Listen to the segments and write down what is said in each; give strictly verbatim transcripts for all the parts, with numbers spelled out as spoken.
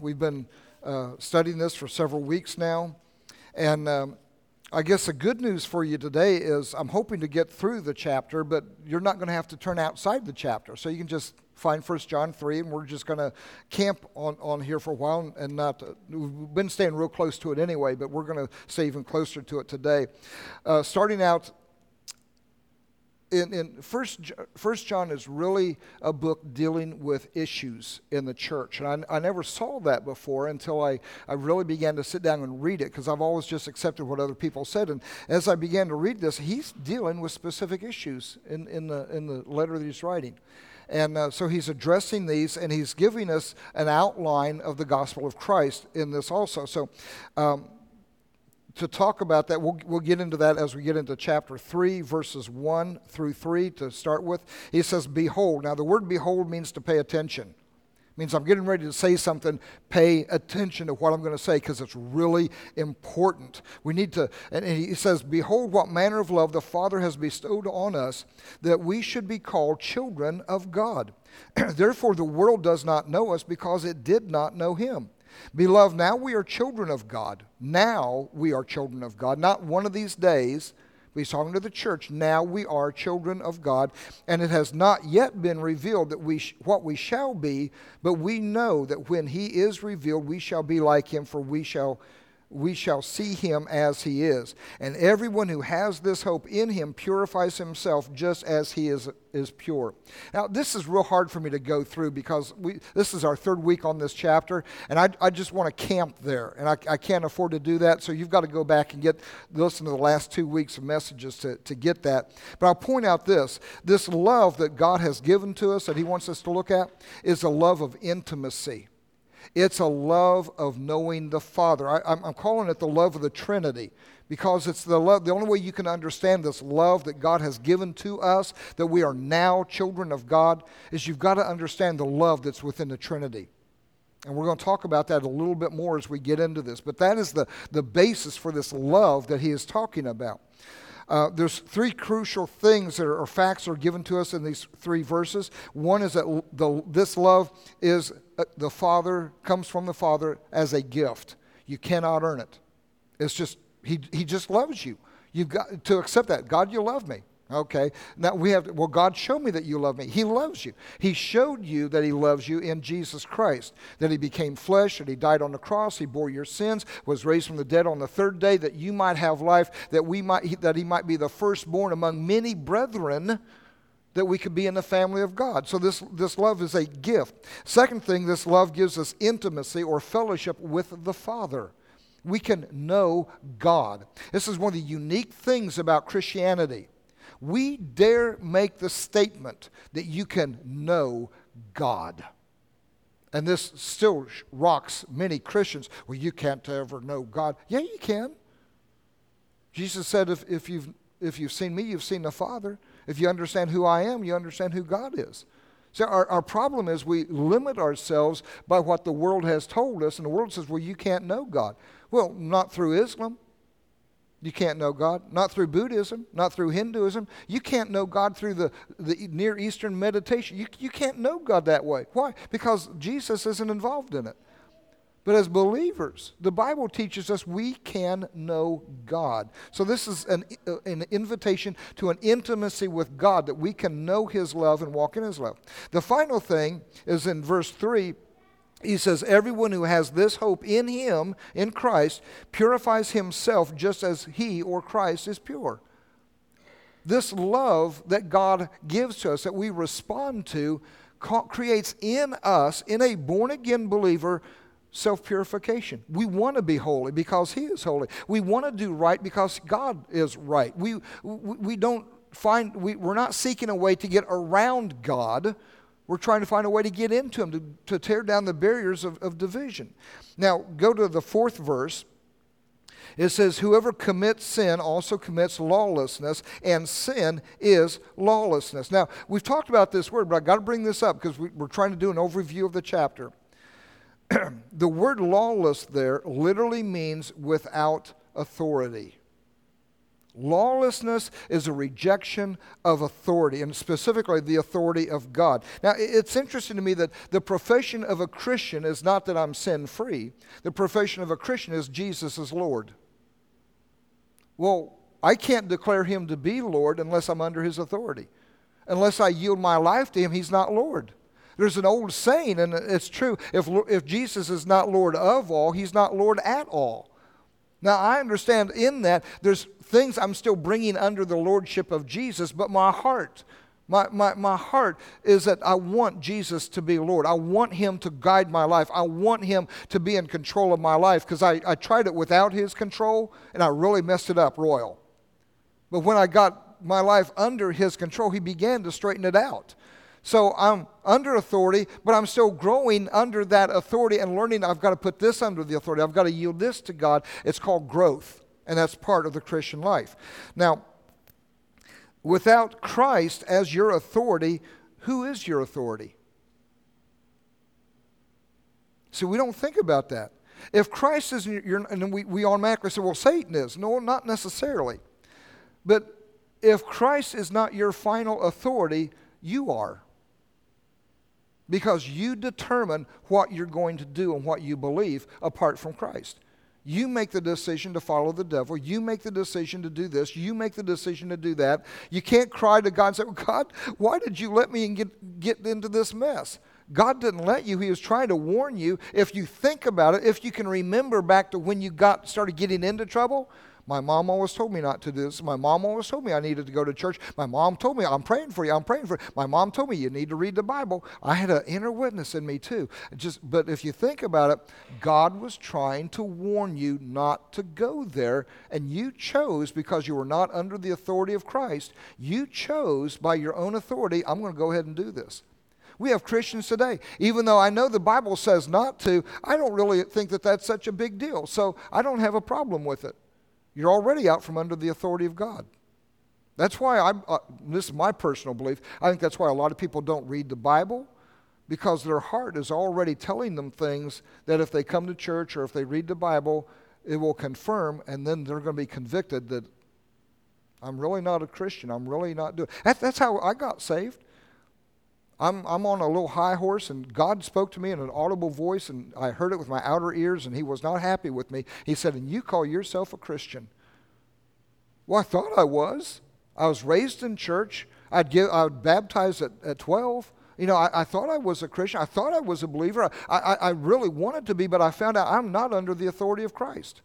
We've been uh, studying this for several weeks now. And um, I guess the good news for you today is I'm hoping to get through the chapter, but you're not going to have to turn outside the chapter. So you can just find First John three, and we're just going to camp on, on here for a while. And not, uh, we've been staying real close to it anyway, but we're going to stay even closer to it today. Uh, starting out, In, in First, First John is really a book dealing with issues in the church. And I, I never saw that before until I, I really began to sit down and read it, because I've always just accepted what other people said. And as I began to read this, he's dealing with specific issues in, in, the, in the letter that he's writing. And uh, so he's addressing these, and he's giving us an outline of the gospel of Christ in this also. So um, to talk about that, we'll, we'll get into that as we get into chapter three, verses one through three to start with. He says, behold. Now, the word behold means to pay attention. It means I'm getting ready to say something, pay attention to what I'm going to say, because it's really important. We need to, and he says, behold what manner of love the Father has bestowed on us, that we should be called children of God. Therefore, the world does not know us, because it did not know him. Beloved, now we are children of God. Now we are children of God. Not one of these days. He's talking to the church. Now we are children of God. And it has not yet been revealed that we sh- what we shall be, but we know that when he is revealed, we shall be like him, for we shall we shall see him as he is. And everyone who has this hope in him purifies himself just as he is, is pure. Now, this is real hard for me to go through, because we, this is our third week on this chapter, and I, I just want to camp there, and I, I can't afford to do that, so you've got to go back and get listen to the last two weeks of messages to, to get that. But I'll point out this. This love that God has given to us, that he wants us to look at, is a love of intimacy. It's a love of knowing the Father. I, I'm, I'm calling it the love of the Trinity, because it's the love. The only way you can understand this love that God has given to us, that we are now children of God, is you've got to understand the love that's within the Trinity. And we're going to talk about that a little bit more as we get into this. But that is the, the basis for this love that he is talking about. Uh, there's three crucial things that are, or facts are given to us in these three verses. One is that the, this love is uh, the Father, comes from the Father as a gift. You cannot earn it. It's just, he, he just loves you. You've got to accept that. God, you love me. Okay, now we have to, well, God, show me that you love me. He loves you. He showed you that he loves you in Jesus Christ, that he became flesh, that he died on the cross, he bore your sins, was raised from the dead on the third day, that you might have life, that we might, that he might be the firstborn among many brethren, that we could be in the family of God. So this, this love is a gift. Second thing, this love gives us intimacy or fellowship with the Father. We can know God. This is one of the unique things about Christianity. We dare make the statement that you can know God. And this still rocks many Christians. Well, you can't ever know God. Yeah, you can. Jesus said, if, if, you've, if you've seen me, you've seen the Father. If you understand who I am, you understand who God is. So our, our problem is we limit ourselves by what the world has told us. And the world says, well, you can't know God. Well, not through Islam. You can't know God. Not through Buddhism, not through Hinduism. You can't know God through the, the Near Eastern meditation. You, you can't know God that way. Why? Because Jesus isn't involved in it. But as believers, the Bible teaches us we can know God. So this is an, an invitation to an intimacy with God, that we can know his love and walk in his love. The final thing is in verse three. He says, everyone who has this hope in him, in Christ, purifies himself just as he or Christ is pure. This love that God gives to us, that we respond to, creates in us, in a born-again believer, self-purification. We want to be holy because he is holy. We want to do right because God is right. We, we, we don't find, we, we're not seeking a way to get around God. We're trying to find a way to get into him, to, to tear down the barriers of, of division. Now, go to the fourth verse. It says, whoever commits sin also commits lawlessness, and sin is lawlessness. Now, we've talked about this word, but I've got to bring this up because we, we're trying to do an overview of the chapter. The word lawless there literally means without authority. Lawlessness is a rejection of authority, and specifically the authority of God. Now, it's interesting to me that the profession of a Christian is not that I'm sin-free. The profession of a Christian is Jesus is Lord. Well, I can't declare him to be Lord unless I'm under his authority. Unless I yield my life to him, he's not Lord. There's an old saying, and it's true, if, if Jesus is not Lord of all, he's not Lord at all. Now, I understand in that there's things I'm still bringing under the lordship of Jesus, but my heart, my, my, my heart is that I want Jesus to be Lord. I want him to guide my life. I want him to be in control of my life, because I, I tried it without his control, and I really messed it up royal. But when I got my life under his control, he began to straighten it out. So I'm under authority, but I'm still growing under that authority and learning I've got to put this under the authority. I've got to yield this to God. It's called growth, and that's part of the Christian life. Now, without Christ as your authority, who is your authority? See, we don't think about that. If Christ is your, and we, we automatically say, well, Satan is. No, not necessarily. But if Christ is not your final authority, you are. Because you determine what you're going to do and what you believe apart from Christ. You make the decision to follow the devil. You make the decision to do this. You make the decision to do that. You can't cry to God and say, well, God, why did you let me get, get into this mess? God didn't let you. He was trying to warn you. If you think about it, if you can remember back to when you got started getting into trouble, my mom always told me not to do this. My mom always told me I needed to go to church. My mom told me, I'm praying for you, I'm praying for you. My mom told me you need to read the Bible. I had an inner witness in me too. Just, but if you think about it, God was trying to warn you not to go there, and you chose, because you were not under the authority of Christ, you chose by your own authority, I'm going to go ahead and do this. We have Christians today. Even though I know the Bible says not to, I don't really think that that's such a big deal. So I don't have a problem with it. You're already out from under the authority of God. That's why I'm, uh, this is my personal belief, I think that's why a lot of people don't read the Bible, because their heart is already telling them things that if they come to church or if they read the Bible, it will confirm, and then they're going to be convicted that I'm really not a Christian. I'm really not doing. That, that's how I got saved. I'm, I'm on a little high horse, and God spoke to me in an audible voice, and I heard it with my outer ears, and he was not happy with me. He said, and you call yourself a Christian? Well, I thought I was. I was raised in church. I'd give, I would baptize at, at twelve. You know, I, I thought I was a Christian. I thought I was a believer. I, I, I really wanted to be, but I found out I'm not under the authority of Christ.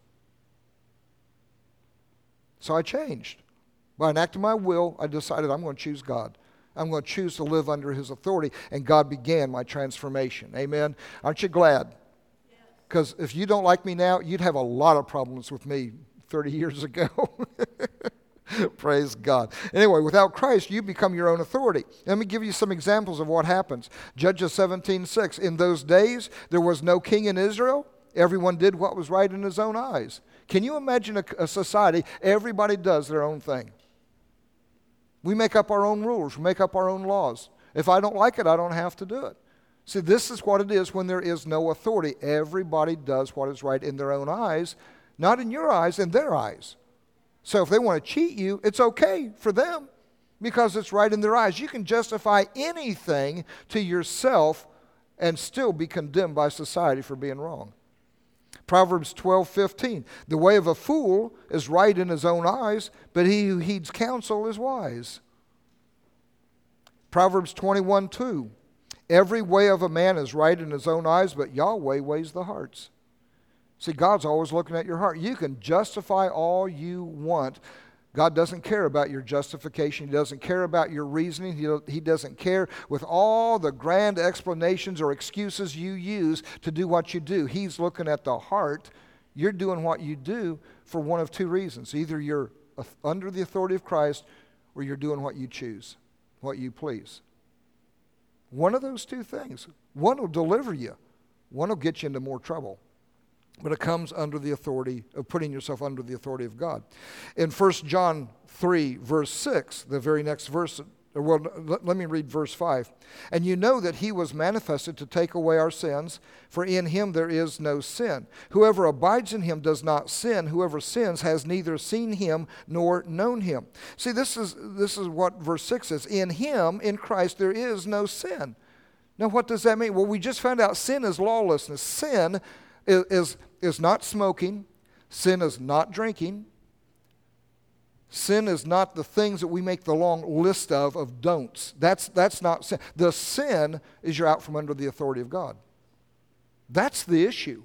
So I changed. By an act of my will, I decided I'm going to choose God. I'm going to choose to live under his authority, and God began my transformation. Amen? Aren't you glad? Because if you don't like me now, you'd have a lot of problems with me thirty years ago. Praise God. Anyway, without Christ, you become your own authority. Let me give you some examples of what happens. Judges seventeen six. In those days, there was no king in Israel. Everyone did what was right in his own eyes. Can you imagine a, a society, everybody does their own thing? We make up our own rules. We make up our own laws. If I don't like it, I don't have to do it. See, this is what it is when there is no authority. Everybody does what is right in their own eyes, not in your eyes, in their eyes. So if they want to cheat you, it's okay for them because it's right in their eyes. You can justify anything to yourself and still be condemned by society for being wrong. Proverbs twelve fifteen. The way of a fool is right in his own eyes, but he who heeds counsel is wise. Proverbs twenty-one two. Every way of a man is right in his own eyes, but Yahweh weighs the hearts. See, God's always looking at your heart. You can justify all you want. God doesn't care about your justification. He doesn't care about your reasoning. He, he doesn't care with all the grand explanations or excuses you use to do what you do. He's looking at the heart. You're doing what you do for one of two reasons. Either you're under the authority of Christ or you're doing what you choose, what you please. One of those two things. One will deliver you. One will get you into more trouble. But it comes under the authority of putting yourself under the authority of God. In First John three, verse six, the very next verse Well, let, let me read verse five. And you know that he was manifested to take away our sins, for in him there is no sin. Whoever abides in him does not sin. Whoever sins has neither seen him nor known him. See, this is, this is what verse six says. In him, in Christ, there is no sin. Now, what does that mean? Well, we just found out sin is lawlessness. Sin is, is, is not smoking. Sin is not drinking. Sin is not the things that we make the long list of, of don'ts. That's, that's not sin. The sin is you're out from under the authority of God. That's the issue.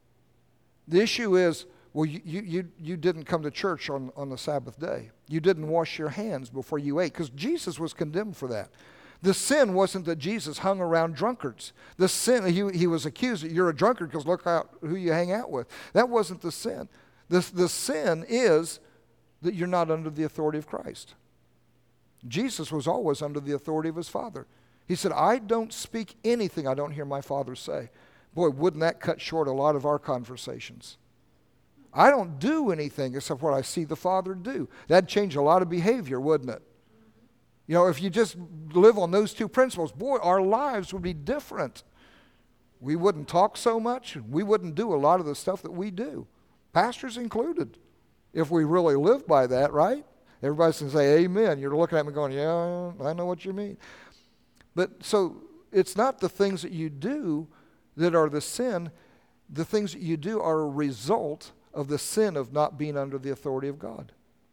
The issue is, well, you, you, you didn't come to church on, on the Sabbath day. You didn't wash your hands before you ate, because Jesus was condemned for that. The sin wasn't that Jesus hung around drunkards. The sin, he, he was accused that you're a drunkard because look out who you hang out with. That wasn't the sin. The, the sin is that you're not under the authority of Christ. Jesus was always under the authority of his Father. He said, I don't speak anything I don't hear my Father say. Boy, wouldn't that cut short a lot of our conversations? I don't do anything except what I see the Father do. That'd change a lot of behavior, wouldn't it? You know, if you just live on those two principles, boy, our lives would be different. We wouldn't talk so much. We wouldn't do a lot of the stuff that we do, pastors included. If we really live by that, right? Everybody's going to say amen. You're looking at me going, yeah, I know what you mean. But so it's not the things that you do that are the sin. The things that you do are a result of the sin of not being under the authority of God.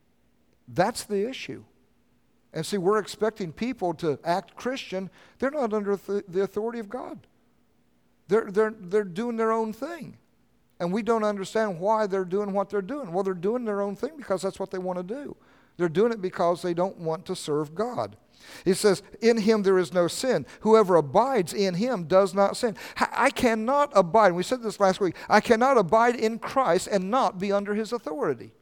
That's the issue. And see, we're expecting people to act Christian. They're not under th- the authority of God. They're, they're, they're doing their own thing. And we don't understand why they're doing what they're doing. Well, they're doing their own thing because that's what they want to do. They're doing it because they don't want to serve God. He says, in him there is no sin. Whoever abides in him does not sin. I cannot abide, we said this last week, I cannot abide in Christ and not be under his authority.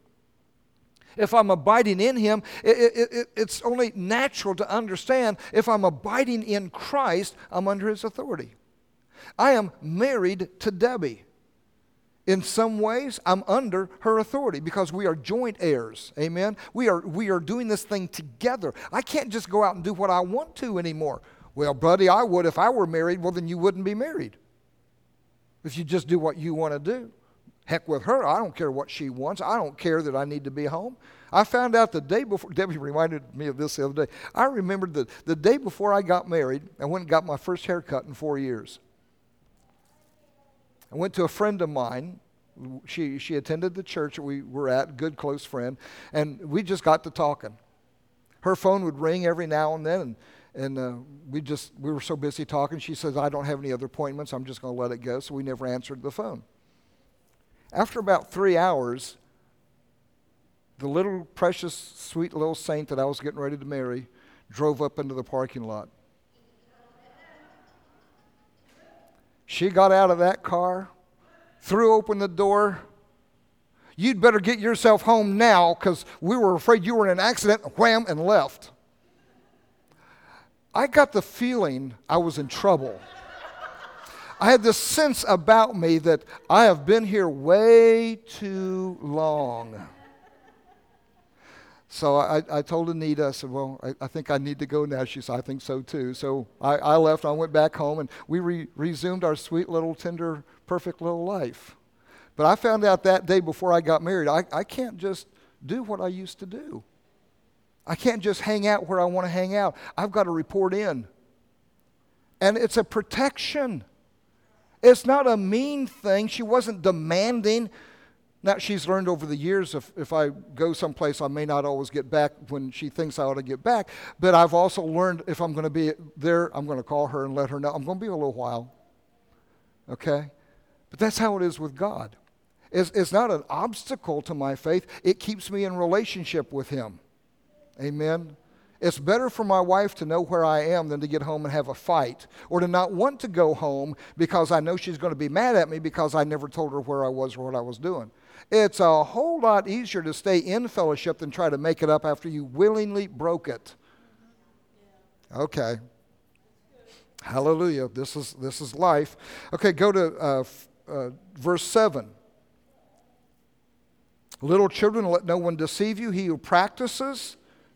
If I'm abiding in him, it, it, it, it's only natural to understand if I'm abiding in Christ, I'm under his authority. I am married to Debbie. In some ways, I'm under her authority because we are joint heirs. Amen? We are, we are doing this thing together. I can't just go out and do what I want to anymore. Well, buddy, I would if I were married. Well, then you wouldn't be married. If you just do what you want to do. Heck with her, I don't care what she wants. I don't care that I need to be home. I found out the day before, Debbie reminded me of this the other day. I remembered that the day before I got married, I went and got my first haircut in four years. I went to a friend of mine. She she attended the church that we were at, good close friend, and we just got to talking. Her phone would ring every now and then, and, and uh, we just we were so busy talking. She says, I don't have any other appointments. I'm just going to let it go. So we never answered the phone. After about three hours, the little precious, sweet little saint that I was getting ready to marry drove up into the parking lot. She got out of that car, threw open the door. You'd better get yourself home now because we were afraid you were in an accident, wham, and left. I got the feeling I was in trouble. I had this sense about me that I have been here way too long. So I, I told Anita, I said, well, I, I think I need to go now. She said, I think so too. So I, I left, I went back home, and we re- resumed our sweet little, tender, perfect little life. But I found out that day before I got married, I, I can't just do what I used to do. I can't just hang out where I want to hang out. I've got to report in. And it's a protection. It's not a mean thing. She wasn't demanding. Now, she's learned over the years if, if I go someplace, I may not always get back when she thinks I ought to get back. But I've also learned if I'm going to be there, I'm going to call her and let her know I'm going to be a little while. Okay? But that's how it is with God. It's, it's not an obstacle to my faith. It keeps me in relationship with him. Amen? It's better for my wife to know where I am than to get home and have a fight or to not want to go home because I know she's going to be mad at me because I never told her where I was or what I was doing. It's a whole lot easier to stay in fellowship than try to make it up after you willingly broke it. Okay. Hallelujah. This is this is life. Okay, go to uh, uh, verse seven. Little children, let no one deceive you. He who practices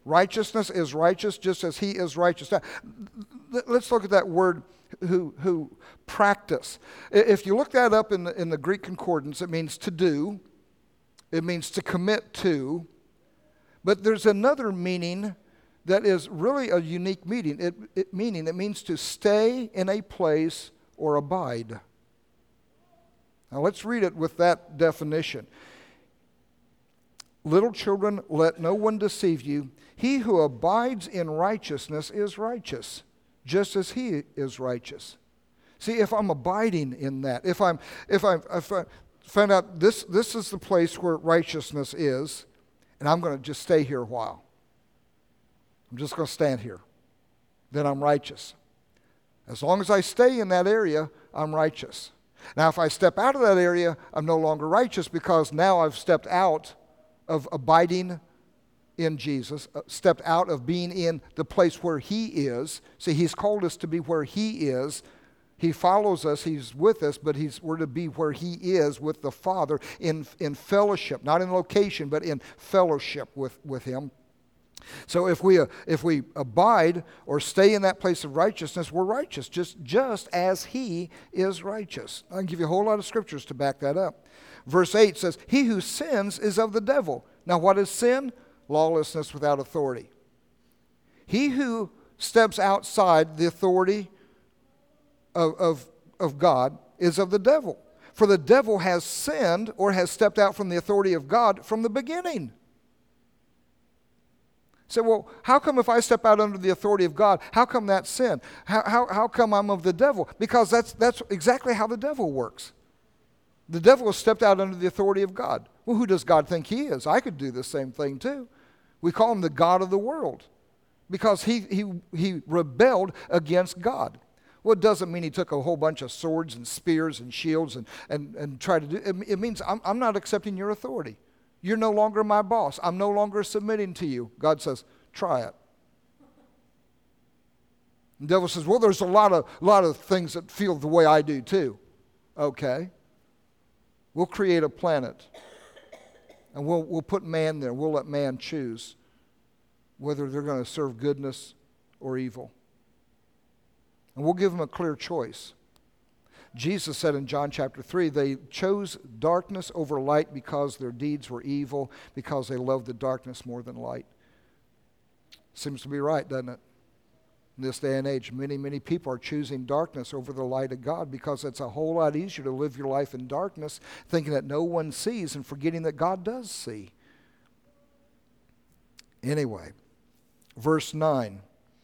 Righteousness is righteous just as he is righteous. Now, let's look at that word, who, who practice. If you look that up in the, in the Greek concordance, it means to do. It means to commit to. But there's another meaning that is really a unique meaning. It, it meaning it means to stay in a place or abide. Now let's read it with that definition. Little children, let no one deceive you. He who abides in righteousness is righteous, just as he is righteous. See, if I'm abiding in that, if I'm, if I'm, if I find out this, this is the place where righteousness is, and I'm going to just stay here a while. I'm just going to stand here. Then I'm righteous. As long as I stay in that area, I'm righteous. Now, if I step out of that area, I'm no longer righteous because now I've stepped out of abiding in Jesus, uh, stepped out of being in the place where he is. See, he's called us to be where he is. He follows us, he's with us, but he's, we're to be where he is with the Father in, in fellowship, not in location, but in fellowship with, with him. So if we uh, if we abide or stay in that place of righteousness, we're righteous, just, just as he is righteous. I can give you a whole lot of scriptures to back that up. Verse eight says, he who sins is of the devil. Now what is sin? Lawlessness without authority. He who steps outside the authority of, of, of God is of the devil. For the devil has sinned or has stepped out from the authority of God from the beginning. Say, well, how come if I step out under the authority of God, how come that's sin? How, how, how come I'm of the devil? Because that's, that's exactly how the devil works. The devil has stepped out under the authority of God. Well, who does God think he is? I could do the same thing too. We call him the God of the world because he, he, he rebelled against God. Well, it doesn't mean he took a whole bunch of swords and spears and shields and, and, and tried to do it. It means I'm, I'm not accepting your authority. You're no longer my boss. I'm no longer submitting to you. God says, try it. The devil says, well, there's a lot of, lot of things that feel the way I do too. Okay. We'll create a planet. And we'll, we'll put man there. We'll let man choose whether they're going to serve goodness or evil. And we'll give them a clear choice. Jesus said in John chapter three, they chose darkness over light because their deeds were evil, because they loved the darkness more than light. Seems to be right, doesn't it? In this day and age, many, many people are choosing darkness over the light of God because it's a whole lot easier to live your life in darkness, thinking that no one sees and forgetting that God does see. Anyway, verse nine.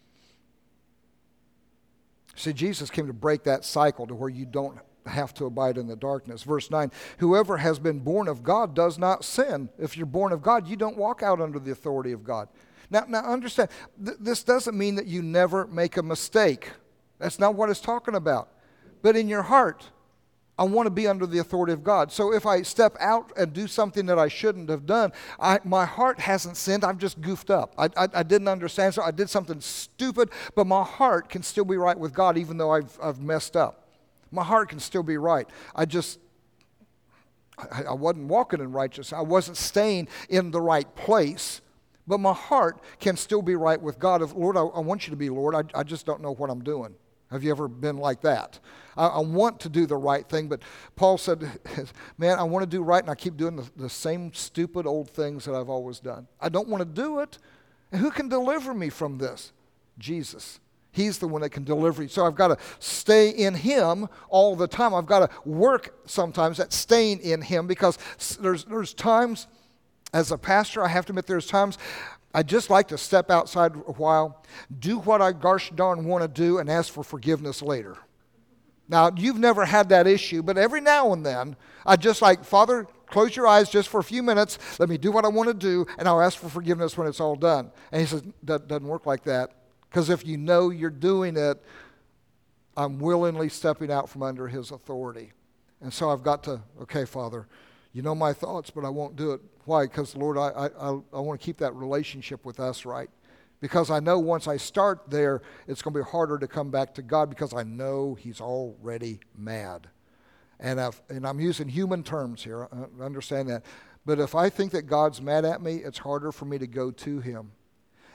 See, Jesus came to break that cycle to where you don't have to abide in the darkness. Verse nine, whoever has been born of God does not sin. If you're born of God, you don't walk out under the authority of God. Now, now understand, th- this doesn't mean that you never make a mistake. That's not what it's talking about. But in your heart, I want to be under the authority of God. So if I step out and do something that I shouldn't have done, I, my heart hasn't sinned. I've just goofed up. I, I, I didn't understand, so I did something stupid, but my heart can still be right with God even though I've, I've messed up. My heart can still be right. I just, I, I wasn't walking in righteousness. I wasn't staying in the right place, but my heart can still be right with God. If, Lord, I, I want you to be Lord. I, I just don't know what I'm doing. Have you ever been like that? I, I want to do the right thing, but Paul said, man, I want to do right, and I keep doing the, the same stupid old things that I've always done. I don't want to do it. And who can deliver me from this? Jesus. He's the one that can deliver you. So I've got to stay in him all the time. I've got to work sometimes at staying in him because there's, there's times, as a pastor, I have to admit there's times I just like to step outside a while, do what I gosh darn want to do, and ask for forgiveness later. Now, you've never had that issue, but every now and then, I just like, Father, close your eyes just for a few minutes. Let me do what I want to do, and I'll ask for forgiveness when it's all done. And he says, that doesn't work like that. Because if you know you're doing it, I'm willingly stepping out from under his authority. And so I've got to, okay, Father, you know my thoughts, but I won't do it. Why? Because, Lord, I, I, I want to keep that relationship with us right. Because I know once I start there, it's going to be harder to come back to God because I know he's already mad. And, I've, and I'm using human terms here. I understand that. But if I think that God's mad at me, it's harder for me to go to him.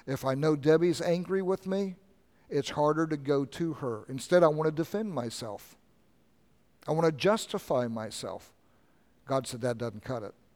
If I know Debbie's angry with me, it's harder to go to her. Instead, I want to defend myself. I want to justify myself. God said that doesn't cut it.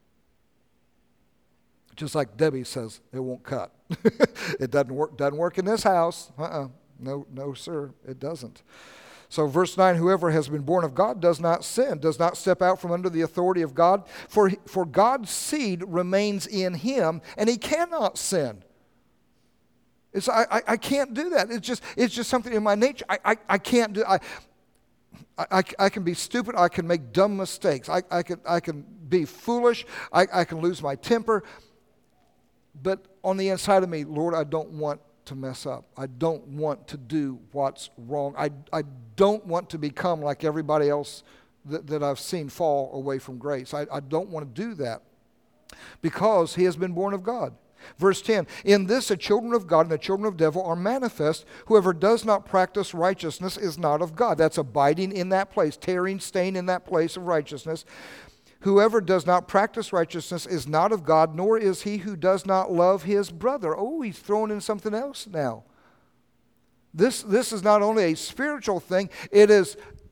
Just like Debbie says, it won't cut. It doesn't work, doesn't work in this house. Uh-uh. No, no, sir, it doesn't. So verse nine, whoever has been born of God does not sin, does not step out from under the authority of God, for, for God's seed remains in him, and he cannot sin. It's, I, I, I can't do that. It's just, it's just something in my nature. I, I, I can't do I, I, I can be stupid. I can make dumb mistakes. I, I, can, I can be foolish. I, I can lose my temper. But on the inside of me, Lord, I don't want to mess up. I don't want to do what's wrong. I, I don't want to become like everybody else that, that I've seen fall away from grace. I, I don't want to do that because he has been born of God. Verse ten, in this the children of God and the children of the devil are manifest. Whoever does not practice righteousness is not of God. That's abiding in that place, tearing, staying in that place of righteousness. Whoever does not practice righteousness is not of God, nor is he who does not love his brother. Oh, he's throwing in something else now. This, this is not only a spiritual thing, it is,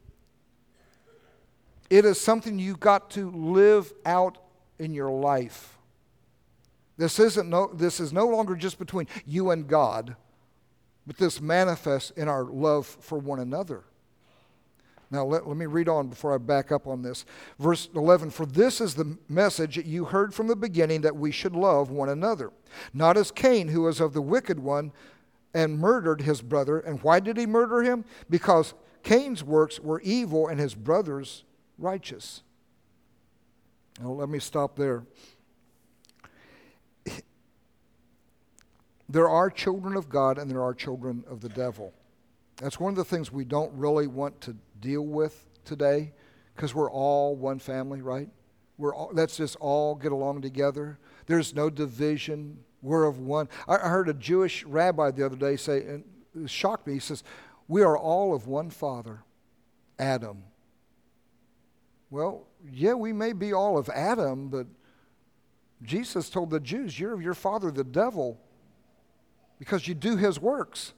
it is something you've got to live out in your life. This isn't no, this is no longer just between you and God, but this manifests in our love for one another. Now, let, let me read on before I back up on this. Verse eleven, for this is the message that you heard from the beginning, that we should love one another. Not as Cain, who was of the wicked one, and murdered his brother. And why did he murder him? Because Cain's works were evil and his brother's righteous. Now, let me stop there. There are children of God and there are children of the devil. That's one of the things we don't really want to deal with today, because we're all one family, right? We're all, let's just all get along together. There's no division. We're of one. I, I heard a Jewish rabbi the other day say, and it shocked me, he says, we are all of one father, Adam. Well, yeah, we may be all of Adam, but Jesus told the Jews, you're of your father, the devil, because you do his works.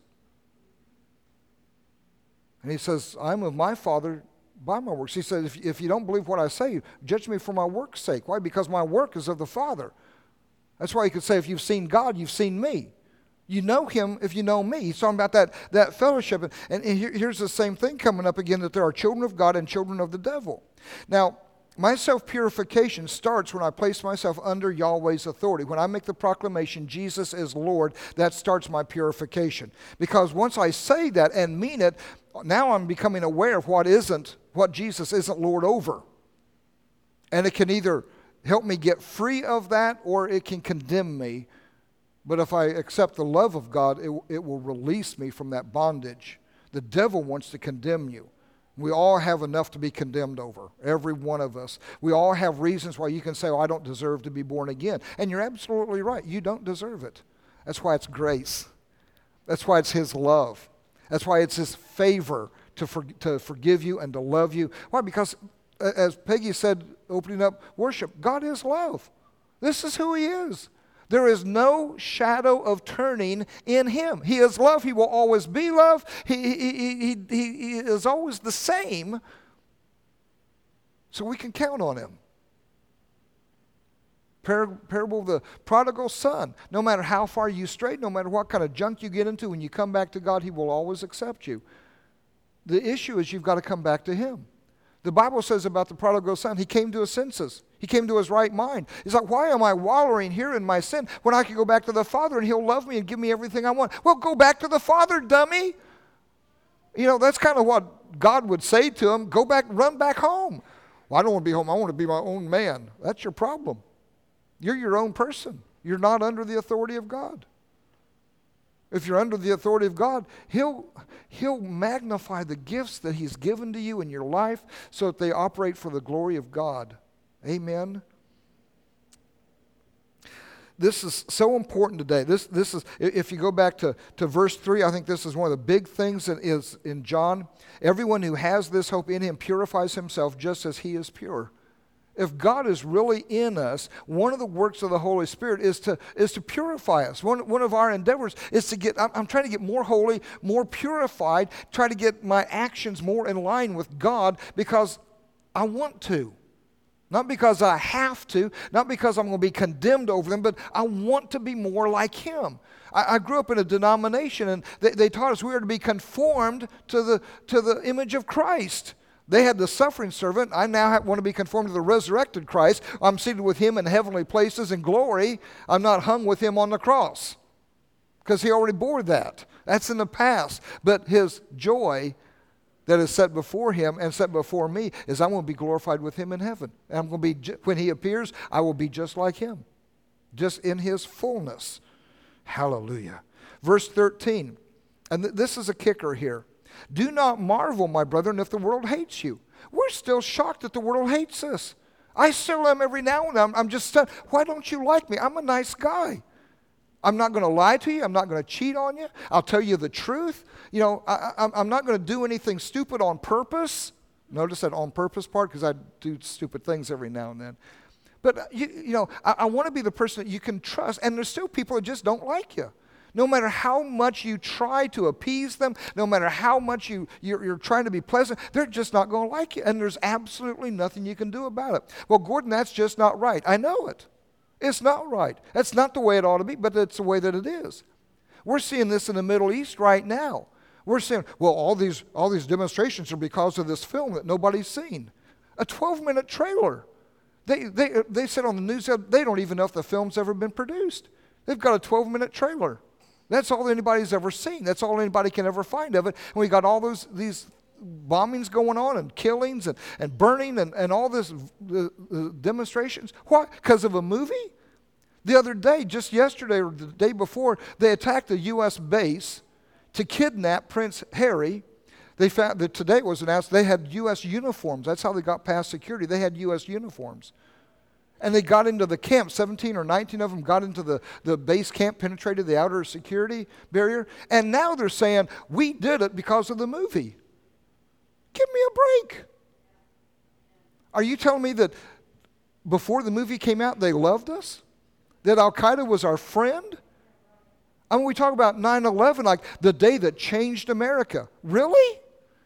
And he says, I'm of my father by my works. He said, if, if you don't believe what I say, judge me for my work's sake. Why? Because my work is of the Father. That's why he could say, if you've seen God, you've seen me. You know him if you know me. He's talking about that, that fellowship. And, and here, here's the same thing coming up again, that there are children of God and children of the devil. Now, my self-purification starts when I place myself under Yahweh's authority. When I make the proclamation, Jesus is Lord, that starts my purification. Because once I say that and mean it, now I'm becoming aware of what isn't, what Jesus isn't Lord over. And it can either help me get free of that or it can condemn me. But if I accept the love of God, it, it will release me from that bondage. The devil wants to condemn you. We all have enough to be condemned over, every one of us. We all have reasons why you can say, oh, I don't deserve to be born again. And you're absolutely right. You don't deserve it. That's why it's grace. That's why it's his love. That's why it's his favor to, for, to forgive you and to love you. Why? Because, as Peggy said, opening up worship, God is love. This is who he is. There is no shadow of turning in him. He is love. He will always be love. He, he, he, he, he is always the same. So we can count on him. Par- parable of the prodigal son. No matter how far you stray, no matter what kind of junk you get into, when you come back to God, he will always accept you. The issue is you've got to come back to him. The Bible says about the prodigal son, he came to his senses. He came to his right mind. He's like, why am I wallowing here in my sin when I can go back to the Father and he'll love me and give me everything I want? Well, go back to the Father, dummy. You know, that's kind of what God would say to him. Go back, run back home. Well, I don't want to be home. I want to be my own man. That's your problem. You're your own person. You're not under the authority of God. If you're under the authority of God, he'll, he'll magnify the gifts that he's given to you in your life so that they operate for the glory of God. Amen. This is so important today. This, this is, if you go back to, to verse three, I think this is one of the big things that is in John. Everyone who has this hope in him purifies himself just as he is pure. if God is really in us, one of the works of the Holy Spirit is to is to purify us. One, one of our endeavors is to get, I'm, I'm trying to get more holy, more purified, try to get my actions more in line with God because I want to. Not because I have to, not because I'm going to be condemned over them, but I want to be more like Him. I, I grew up in a denomination, and they, they taught us we were to be conformed to the, to the image of Christ. They had the suffering servant. I now have, want to be conformed to the resurrected Christ. I'm seated with Him in heavenly places in glory. I'm not hung with Him on the cross because He already bore that. That's in the past. But His joy that is set before Him and set before me is I'm going to be glorified with Him in heaven. And I'm going to be, when He appears, I will be just like Him, just in His fullness. Hallelujah. Verse thirteen, and th- this is a kicker here. Do not marvel, my brethren, if the world hates you. We're still shocked that the world hates us. I still am every now and then. I'm, I'm just stunned. Why don't you like me? I'm a nice guy. I'm not going to lie to you. I'm not going to cheat on you. I'll tell you the truth. You know, I, I, I'm not going to do anything stupid on purpose. Notice that on purpose part because I do stupid things every now and then. But, you, you know, I, I want to be the person that you can trust. And there's still people that just don't like you. No matter how much you try to appease them, no matter how much you, you're, you're trying to be pleasant, they're just not going to like you. And there's absolutely nothing you can do about it. Well, Gordon, that's just not right. I know it. It's not right. That's not the way it ought to be, but it's the way that it is. We're seeing this in the Middle East right now. We're saying, well, all these, all these demonstrations are because of this film that nobody's seen. A twelve-minute trailer. They, they, they said on the news, they don't even know if the film's ever been produced. They've got a twelve-minute trailer. That's all anybody's ever seen. That's all anybody can ever find of it. And we got all those these bombings going on and killings and, and burning and, and all this uh, uh, demonstrations. Why? Because of a movie? The other day, just yesterday or the day before, they attacked a U S base to kidnap Prince Harry. They found that today it was announced they had U S uniforms. That's how they got past security. They had U S uniforms. And they got into the camp, seventeen or nineteen of them got into the, the base camp, penetrated the outer security barrier. And now they're saying, we did it because of the movie. Give me a break. Are you telling me that before the movie came out, they loved us? That Al-Qaeda was our friend? I mean, we talk about nine eleven, like the day that changed America. Really?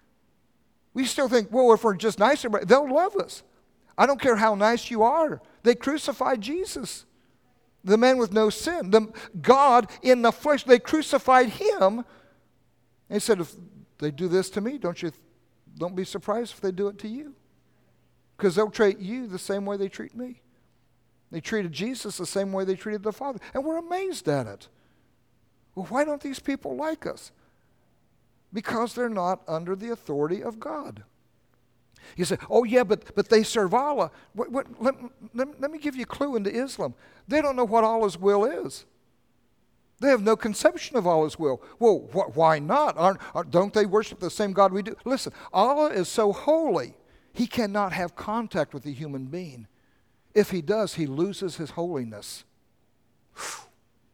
We still think, well, if we're just nice, they'll love us. I don't care how nice you are. They crucified Jesus, the man with no sin. The God in the flesh, they crucified Him. And He said, if they do this to me, don't you, don't be surprised if they do it to you. Because they'll treat you the same way they treat me. They treated Jesus the same way they treated the Father. And we're amazed at it. Well, why don't these people like us? Because they're not under the authority of God. You say, oh yeah, but but they serve Allah. What, what, let, let, let me give you a clue into Islam. They don't know what Allah's will is. They have no conception of Allah's will. Well, wh- why not? Aren't, aren't, don't they worship the same God we do? Listen, Allah is so holy, He cannot have contact with a human being. If He does, He loses His holiness. Whew.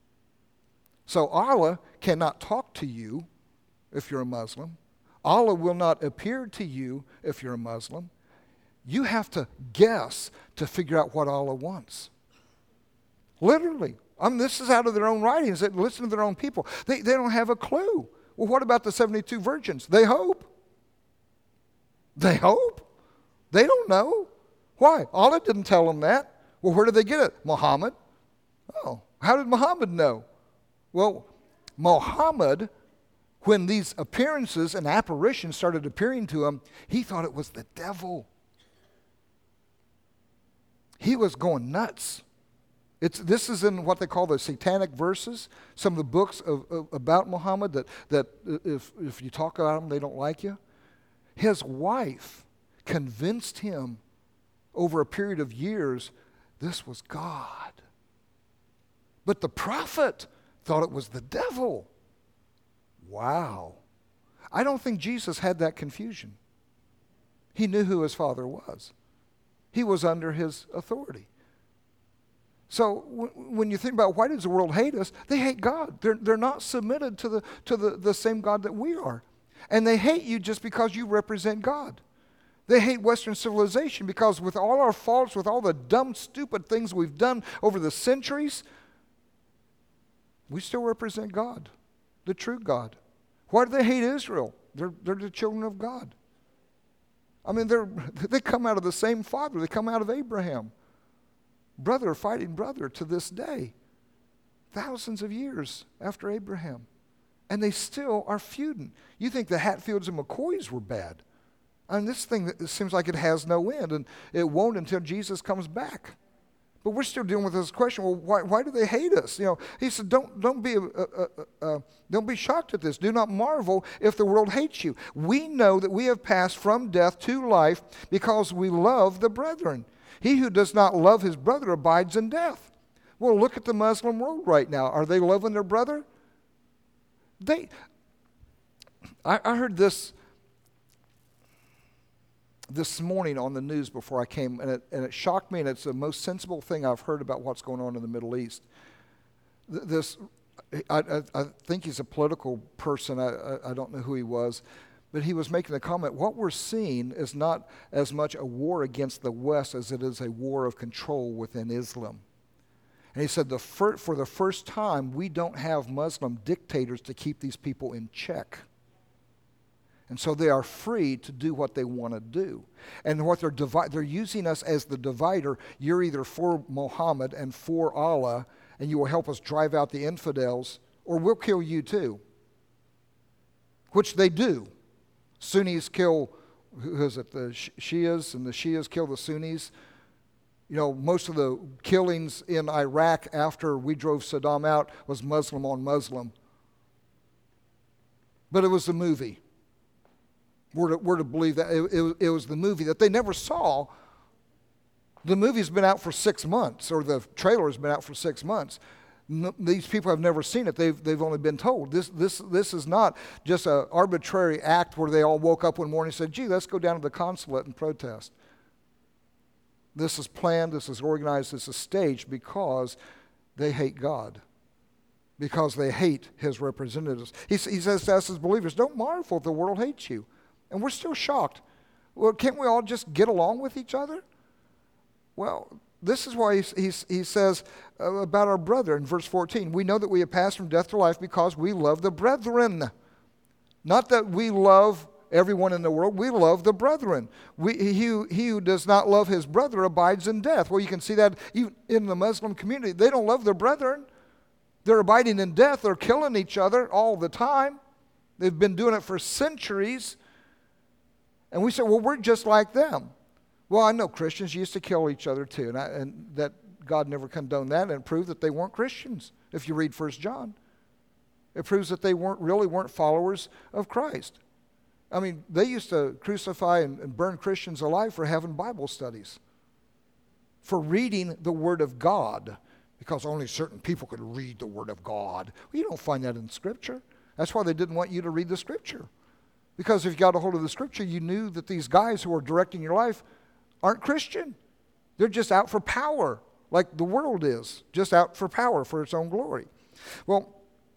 So Allah cannot talk to you if you're a Muslim. Allah will not appear to you if you're a Muslim. You have to guess to figure out what Allah wants. Literally. I mean, this is out of their own writings. They listen to their own people. They, they don't have a clue. Well, what about the seventy-two virgins? They hope. They hope. They don't know. Why? Allah didn't tell them that. Well, where did they get it? Muhammad. Oh, how did Muhammad know? Well, Muhammad, when these appearances and apparitions started appearing to him, he thought it was the devil. He was going nuts. It's, this is in what they call the satanic verses, some of the books of, of, about Muhammad that, that if, if you talk about them, they don't like you. His wife convinced him over a period of years this was God. But the prophet thought it was the devil. Wow. I don't think Jesus had that confusion. He knew who His Father was. He was under His authority. So w- when you think about why does the world hate us, they hate God. They're, they're not submitted to, the, to the, the same God that we are. And they hate you just because you represent God. They hate Western civilization because with all our faults, with all the dumb, stupid things we've done over the centuries, we still represent God, the true God. Why do they hate Israel? They're, they're the children of God. I mean, they're, they come out of the same father. They come out of Abraham. Brother fighting brother to this day. Thousands of years after Abraham. And they still are feuding. You think the Hatfields and McCoys were bad. I mean, this thing it seems like it has no end, and it won't until Jesus comes back. But we're still dealing with this question. Well, why, why do they hate us? You know, he said, don't don't be uh, uh, uh, don't be shocked at this. Do not marvel if the world hates you. We know that we have passed from death to life because we love the brethren. He who does not love his brother abides in death. Well, look at the Muslim world right now. Are they loving their brother? They. I, I heard this. This morning on the news before I came, and it, and it shocked me, and it's the most sensible thing I've heard about what's going on in the Middle East. This, I, I, I think he's a political person. I, I, I don't know who he was, but he was making a comment. What we're seeing is not as much a war against the West as it is a war of control within Islam. And he said, the fir- for the first time, we don't have Muslim dictators to keep these people in check. And so they are free to do what they want to do. And what they're divi- they're using us as the divider. You're either for Muhammad and for Allah, and you will help us drive out the infidels, or we'll kill you too. Which they do. Sunnis kill, who is it, the Shias, and the Shias kill the Sunnis. You know, most of the killings in Iraq after we drove Saddam out was Muslim on Muslim. But it was the movie. We're to, we're to believe that it, it, it was the movie that they never saw. The movie's been out for six months, or the trailer's been out for six months. No, these people have never seen it. They've, they've only been told. This, this, this is not just an arbitrary act where they all woke up one morning and said, gee, let's go down to the consulate and protest. This is planned, this is organized, this is staged because they hate God. Because they hate his representatives. He, he says to us as believers, don't marvel if the world hates you. And we're still shocked. Well, can't we all just get along with each other? Well, this is why he, he, he says uh, about our brother in verse fourteen. We know that we have passed from death to life because we love the brethren. Not that we love everyone in the world. We love the brethren. We, he, who, he who does not love his brother abides in death. Well, you can see that even in the Muslim community. They don't love their brethren. They're abiding in death. They're killing each other all the time. They've been doing it for centuries. And we say, well, we're just like them. Well, I know Christians used to kill each other too, and, I, and that God never condoned that, and it proved that they weren't Christians. If you read First John, it proves that they weren't really weren't followers of Christ. I mean, they used to crucify and, and burn Christians alive for having Bible studies, for reading the Word of God, because only certain people could read the Word of God. Well, you don't find that in Scripture. That's why they didn't want you to read the Scripture. Because if you got a hold of the Scripture, you knew that these guys who are directing your life aren't Christian. They're just out for power, like the world is, just out for power, for its own glory. Well,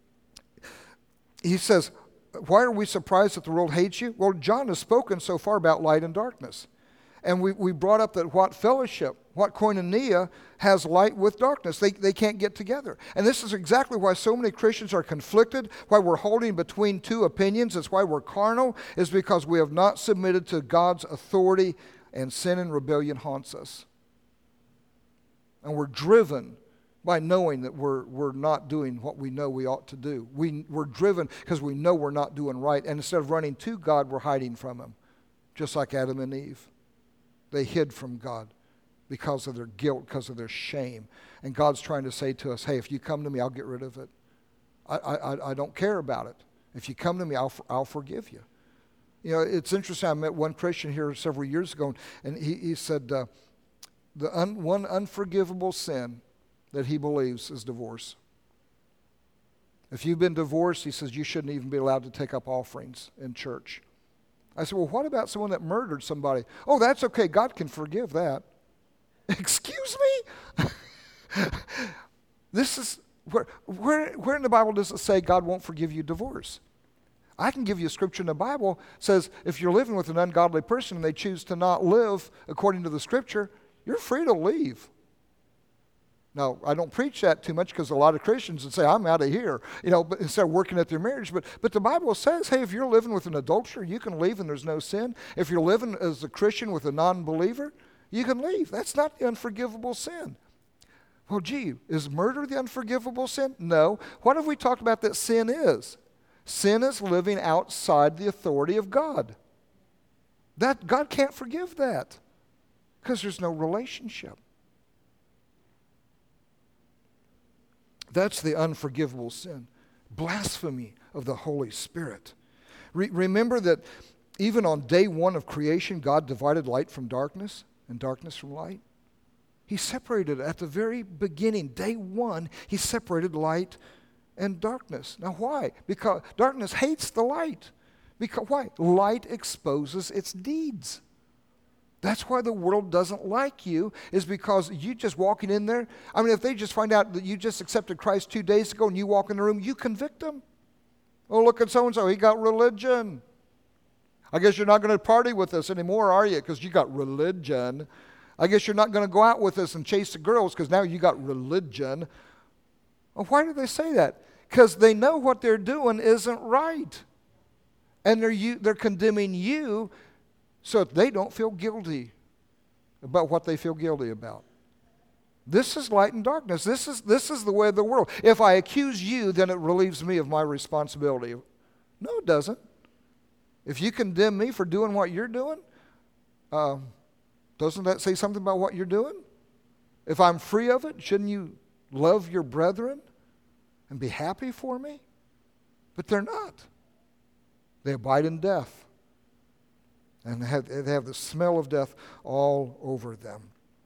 he says, why are we surprised that the world hates you? Well, John has spoken so far about light and darkness. And we, we brought up that what fellowship, what koinonia has light with darkness. They, they can't get together. And this is exactly why so many Christians are conflicted, why we're holding between two opinions. It's why we're carnal, is because we have not submitted to God's authority, and sin and rebellion haunts us. And we're driven by knowing that we're, we're not doing what we know we ought to do. We, we're driven because we know we're not doing right. And instead of running to God, we're hiding from him, just like Adam and Eve. They hid from God because of their guilt, because of their shame. And God's trying to say to us, hey, if you come to me, I'll get rid of it. I, I, I don't care about it. If you come to me, I'll, I'll forgive you. You know, it's interesting. I met one Christian here several years ago, and he, he said uh, the un, one unforgivable sin that he believes is divorce. If you've been divorced, he says, you shouldn't even be allowed to take up offerings in church. I said, well, what about someone that murdered somebody? Oh, that's okay. God can forgive that. Excuse me? This is, where, where, where in the Bible does it say God won't forgive you divorce? I can give you a scripture in the Bible that says if you're living with an ungodly person and they choose to not live according to the scripture, you're free to leave. Now, I don't preach that too much because a lot of Christians would say, I'm out of here, you know, but instead of working at their marriage. But, but the Bible says, hey, if you're living with an adulterer, you can leave and there's no sin. If you're living as a Christian with a non-believer, you can leave. That's not the unforgivable sin. Well, gee, is murder the unforgivable sin? No. What have we talked about that sin is? Sin is living outside the authority of God. That God can't forgive that because there's no relationship. That's the unforgivable sin. Blasphemy of the Holy Spirit. Re- remember that even on day one of creation, God divided light from darkness and darkness from light. He separated at the very beginning, day one, he separated light and darkness. Now why? Because darkness hates the light. Because why? Light exposes its deeds. That's why the world doesn't like you, is because you just walking in there. I mean, if they just find out that you just accepted Christ two days ago and you walk in the room, you convict them. Oh, look at so-and-so, he got religion. I guess you're not going to party with us anymore, are you? Because you got religion. I guess you're not going to go out with us and chase the girls because now you got religion. Well, why do they say that? Because they know what they're doing isn't right. And they're, you, they're condemning you so that they don't feel guilty about what they feel guilty about. This is light and darkness. This is, this is the way of the world. If I accuse you, then it relieves me of my responsibility. No, it doesn't. If you condemn me for doing what you're doing, uh, doesn't that say something about what you're doing? If I'm free of it, shouldn't you love your brethren and be happy for me? But they're not. They abide in death. And they have, they have the smell of death all over them.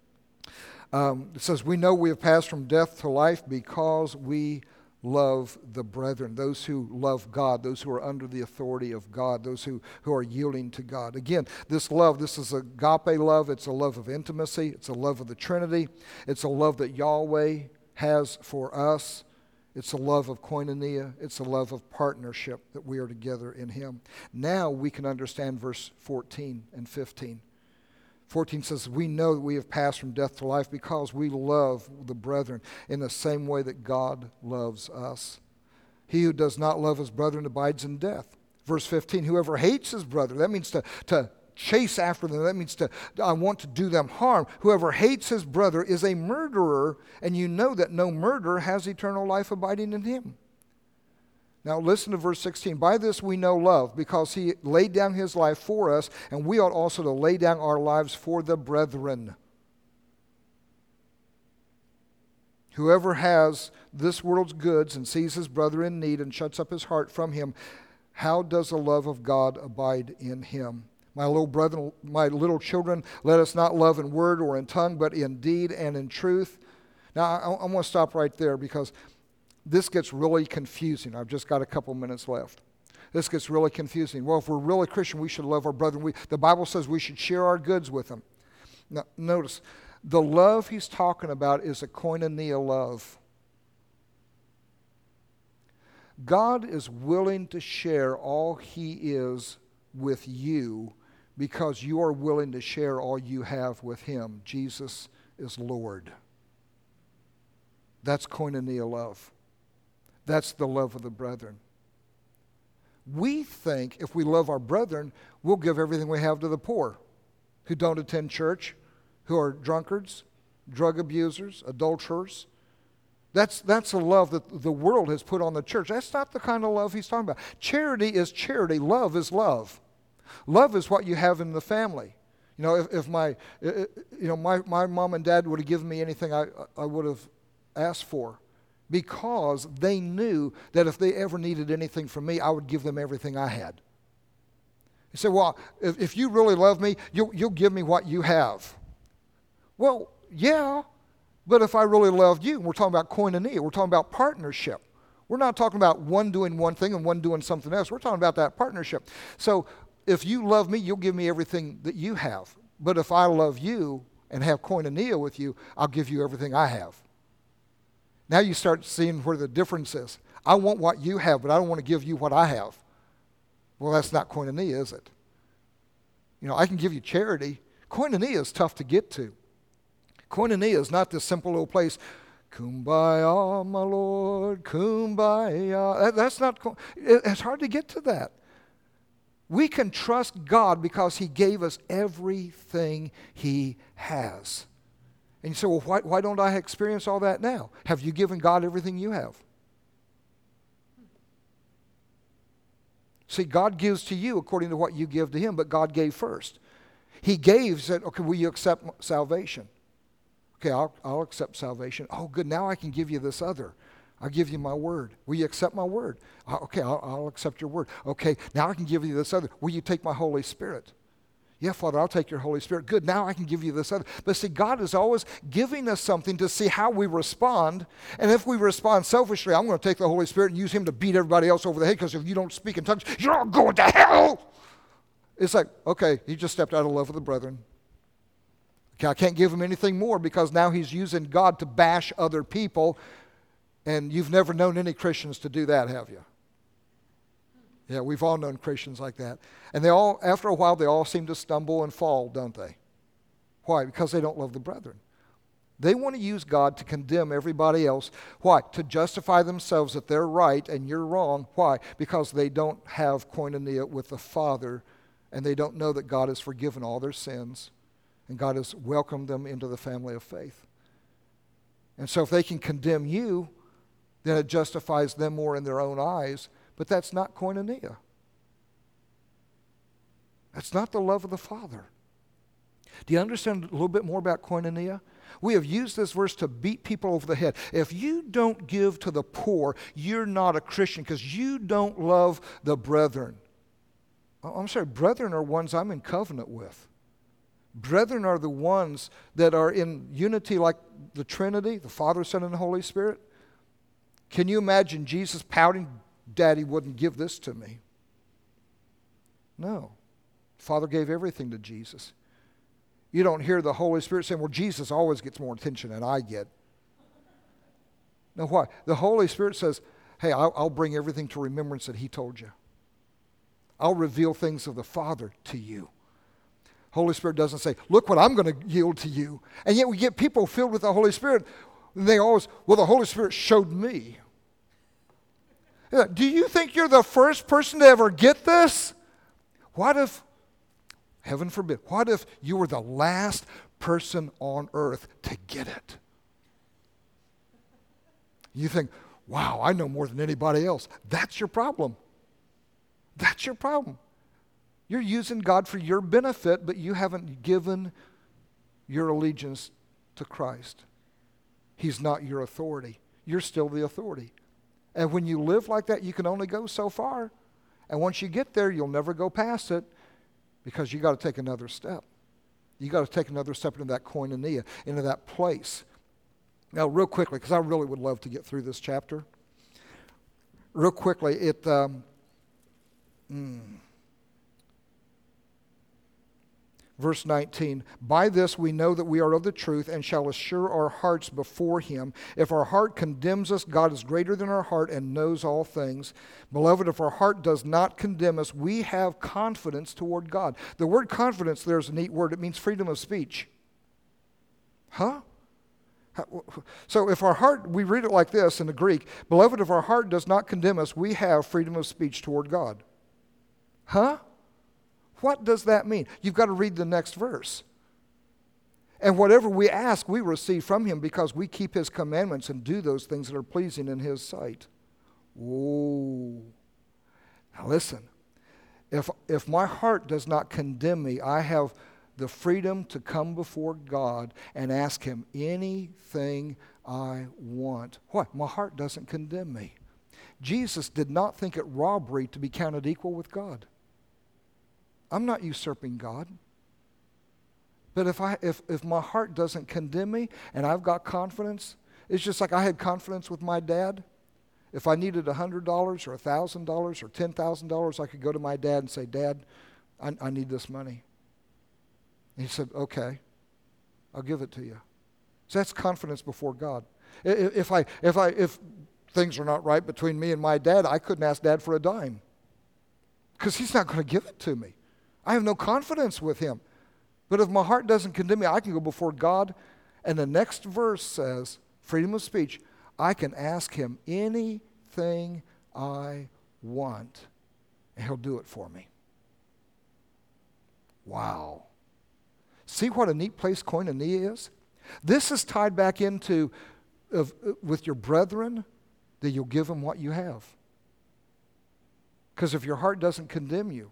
Um, it says, we know we have passed from death to life because we love the brethren, those who love God, those who are under the authority of God, those who, who are yielding to God. Again, this love, this is agape love. It's a love of intimacy. It's a love of the Trinity. It's a love that Yahweh has for us. It's a love of koinonia. It's a love of partnership that we are together in Him. Now we can understand verse fourteen and fifteen. fourteen says, we know that we have passed from death to life because we love the brethren in the same way that God loves us. He who does not love his brethren abides in death. Verse fifteen, whoever hates his brother, that means to, to chase after them. That means to, I want to do them harm. Whoever hates his brother is a murderer, and you know that no murderer has eternal life abiding in him. Now listen to verse sixteen. By this we know love, because he laid down his life for us, and we ought also to lay down our lives for the brethren. Whoever has this world's goods and sees his brother in need and shuts up his heart from him, how does the love of God abide in him? My little brethren, my little children, let us not love in word or in tongue, but in deed and in truth. Now, I, I want to stop right there because this gets really confusing. I've just got a couple minutes left. This gets really confusing. Well, if we're really Christian, we should love our brethren. We, the Bible says we should share our goods with them. Now, notice, the love he's talking about is a koinonia love. God is willing to share all he is with you because you are willing to share all you have with him. Jesus is Lord. That's koinonia love. That's the love of the brethren. We think if we love our brethren, we'll give everything we have to the poor who don't attend church, who are drunkards, drug abusers, adulterers. That's, that's a love that the world has put on the church. That's not the kind of love he's talking about. Charity is charity. Love is love. Love is what you have in the family. You know, if, if my, you know, my, my mom and dad would have given me anything I, I would have asked for, because they knew that if they ever needed anything from me, I would give them everything I had. You say, well, if, if you really love me, you'll, you'll give me what you have. Well, yeah, but if I really loved you, we're talking about koinonia, we're talking about partnership. We're not talking about one doing one thing and one doing something else. We're talking about that partnership. So if you love me, you'll give me everything that you have. But if I love you and have koinonia with you, I'll give you everything I have. Now you start seeing where the difference is. I want what you have, but I don't want to give you what I have. Well, that's not koinonia, is it? You know, I can give you charity. Koinonia is tough to get to. Koinonia is not this simple little place, kumbaya, my Lord, kumbaya. That, that's not, it, it's hard to get to that. We can trust God because He gave us everything He has. And you say, well, why, why don't I experience all that now? Have you given God everything you have? See, God gives to you according to what you give to Him, but God gave first. He gave, said, okay, will you accept salvation? Okay, I'll, I'll accept salvation. Oh, good, now I can give you this other. I'll give you my word. Will you accept my word? Uh, okay, I'll, I'll accept your word. Okay, now I can give you this other. Will you take my Holy Spirit? Yeah, Father, I'll take your Holy Spirit. Good, now I can give you this other. But see, God is always giving us something to see how we respond. And if we respond selfishly, I'm going to take the Holy Spirit and use Him to beat everybody else over the head because if you don't speak in tongues, you're all going to hell. It's like, okay, he just stepped out of love with the brethren. Okay, I can't give him anything more because now he's using God to bash other people. And you've never known any Christians to do that, have you? Yeah, we've all known Christians like that. And they all, after a while, they all seem to stumble and fall, don't they? Why? Because they don't love the brethren. They want to use God to condemn everybody else. Why? To justify themselves that they're right and you're wrong. Why? Because they don't have koinonia with the Father, and they don't know that God has forgiven all their sins, and God has welcomed them into the family of faith. And so if they can condemn you, then it justifies them more in their own eyes. But that's not koinonia. That's not the love of the Father. Do you understand a little bit more about koinonia? We have used this verse to beat people over the head. If you don't give to the poor, you're not a Christian because you don't love the brethren. I'm sorry, brethren are ones I'm in covenant with. Brethren are the ones that are in unity like the Trinity, the Father, Son, and the Holy Spirit. Can you imagine Jesus pouting, Daddy wouldn't give this to me? No. Father gave everything to Jesus. You don't hear the Holy Spirit saying, well, Jesus always gets more attention than I get. No, why? The Holy Spirit says, hey, I'll, I'll bring everything to remembrance that He told you. I'll reveal things of the Father to you. Holy Spirit doesn't say, look what I'm going to yield to you. And yet we get people filled with the Holy Spirit. And they always, well, the Holy Spirit showed me. Do you think you're the first person to ever get this? What if, heaven forbid, what if you were the last person on earth to get it? You think, wow, I know more than anybody else. That's your problem. That's your problem. You're using God for your benefit, but you haven't given your allegiance to Christ. He's not your authority. You're still the authority. And when you live like that, you can only go so far. And once you get there, you'll never go past it because you got to take another step. You got to take another step into that koinonia, into that place. Now, real quickly, because I really would love to get through this chapter. Real quickly, it... Um, mm, Verse nineteen, by this we know that we are of the truth and shall assure our hearts before Him. If our heart condemns us, God is greater than our heart and knows all things. Beloved, if our heart does not condemn us, we have confidence toward God. The word confidence there is a neat word. It means freedom of speech. Huh? So if our heart, we read it like this in the Greek, beloved, if our heart does not condemn us, we have freedom of speech toward God. Huh? What does that mean? You've got to read the next verse. And whatever we ask, we receive from Him because we keep His commandments and do those things that are pleasing in His sight. Oh. Now listen, if, if my heart does not condemn me, I have the freedom to come before God and ask Him anything I want. What? My heart doesn't condemn me. Jesus did not think it robbery to be counted equal with God. I'm not usurping God. But if I if, if my heart doesn't condemn me and I've got confidence, it's just like I had confidence with my dad. If I needed one hundred dollars or one thousand dollars or ten thousand dollars, I could go to my dad and say, Dad, I, I need this money. And he said, okay, I'll give it to you. So that's confidence before God. If I if I if things are not right between me and my dad, I couldn't ask Dad for a dime. because he's not going to give it to me. I have no confidence with him. But if my heart doesn't condemn me, I can go before God. And the next verse says, freedom of speech, I can ask him anything I want, and he'll do it for me. Wow. See what a neat place koinonia is? This is tied back into, of, with your brethren, that you'll give them what you have. Because if your heart doesn't condemn you,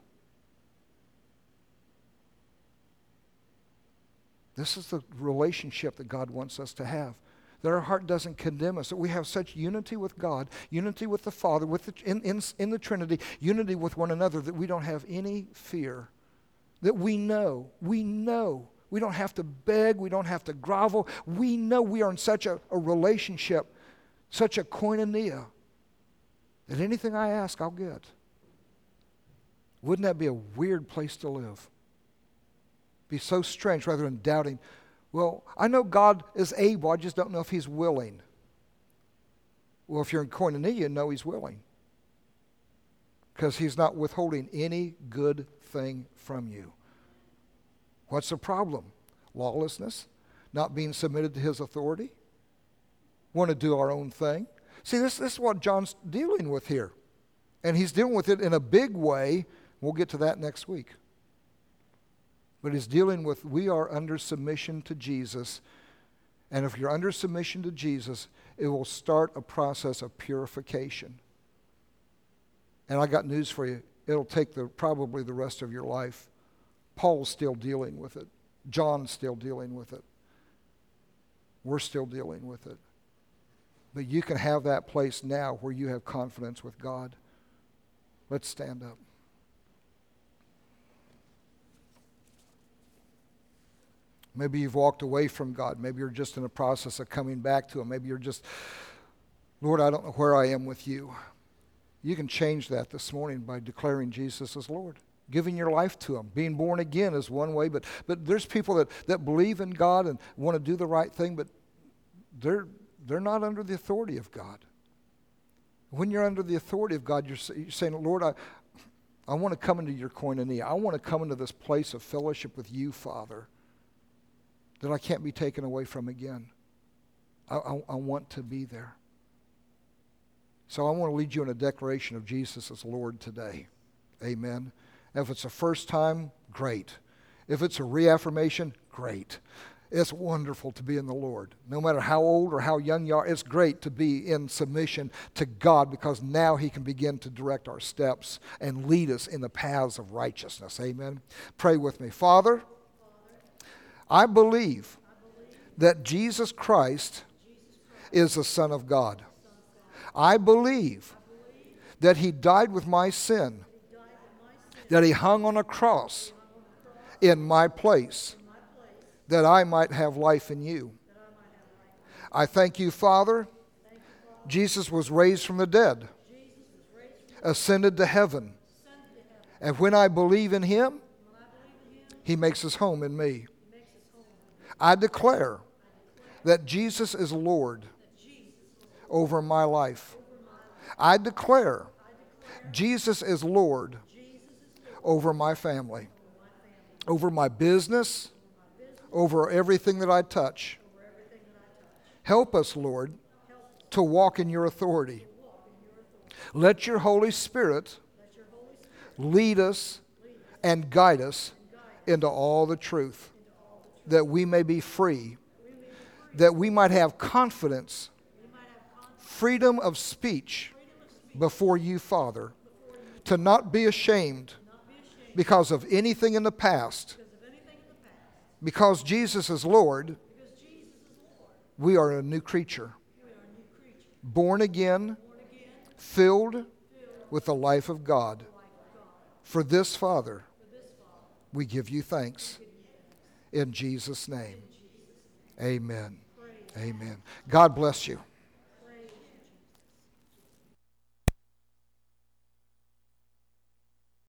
this is the relationship that God wants us to have. That our heart doesn't condemn us. That we have such unity with God, unity with the Father, with the, in, in, in the Trinity, unity with one another, that we don't have any fear. That we know, we know, we don't have to beg, we don't have to grovel. We know we are in such a, a relationship, such a koinonia, that anything I ask, I'll get. Wouldn't that be a weird place to live? Be so strange rather than doubting. Well, I know God is able, I just don't know if he's willing. Well, if you're in koinonia, you know he's willing. Because he's not withholding any good thing from you. What's the problem? Lawlessness, not being submitted to his authority, want to do our own thing. See, this, this is what John's dealing with here. And he's dealing with it in a big way. We'll get to that next week. But he's dealing with, we are under submission to Jesus. And if you're under submission to Jesus, it will start a process of purification. And I got news for you. It'll take the probably the rest of your life. Paul's still dealing with it. John's still dealing with it. We're still dealing with it. But you can have that place now where you have confidence with God. Let's stand up. Maybe you've walked away from God. Maybe you're just in a process of coming back to him. Maybe you're just, Lord, I don't know where I am with you. You can change that this morning by declaring Jesus as Lord. Giving your life to him. Being born again is one way, but but there's people that, that believe in God and want to do the right thing, but they're they're not under the authority of God. When you're under the authority of God, you're, you're saying, Lord, I, I want to come into your koinonia. I want to come into this place of fellowship with you, Father, that I can't be taken away from again. I, I, I want to be there. So I want to lead you in a declaration of Jesus as Lord today. Amen. If it's a first time, great. If it's a reaffirmation, great. It's wonderful to be in the Lord. No matter how old or how young you are, it's great to be in submission to God because now he can begin to direct our steps and lead us in the paths of righteousness. Amen. Pray with me. Father, I believe that Jesus Christ is the Son of God. I believe that he died with my sin, that he hung on a cross in my place, that I might have life in you. I thank you, Father. Jesus was raised from the dead, ascended to heaven, and when I believe in him, he makes his home in me. I declare that Jesus is Lord over my life. I declare Jesus is Lord over my family, over my business, over everything that I touch. Help us, Lord, to walk in your authority. Let your Holy Spirit lead us and guide us into all the truth, that we may be free, that we might have confidence, freedom of speech before you, Father, to not be ashamed because of anything in the past. Because Jesus is Lord, we are a new creature, born again, filled with the life of God. For this, Father, we give you thanks. In Jesus' name, amen. Amen. God bless you.